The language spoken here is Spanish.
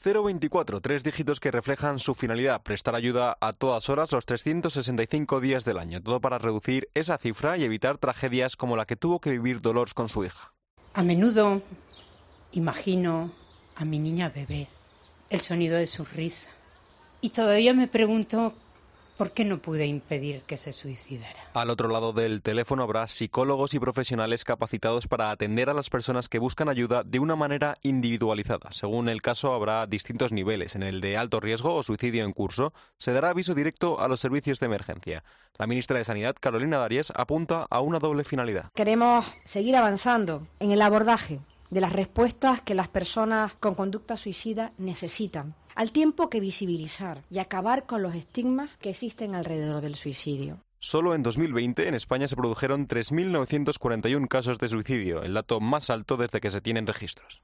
024, 3 dígitos que reflejan su finalidad, prestar ayuda a todas horas los 365 días del año, todo para reducir esa cifra y evitar tragedias como la que tuvo que vivir Dolors con su hija. A menudo imagino a mi niña bebé, el sonido de su risa, y todavía me pregunto ¿por qué no pude impedir que se suicidara? Al otro lado del teléfono habrá psicólogos y profesionales capacitados para atender a las personas que buscan ayuda de una manera individualizada. Según el caso, habrá distintos niveles. En el de alto riesgo o suicidio en curso, se dará aviso directo a los servicios de emergencia. La ministra de Sanidad, Carolina Darias, apunta a una doble finalidad. Queremos seguir avanzando en el abordaje de las respuestas que las personas con conducta suicida necesitan, al tiempo que visibilizar y acabar con los estigmas que existen alrededor del suicidio. Solo en 2020 en España se produjeron 3.941 casos de suicidio, el dato más alto desde que se tienen registros.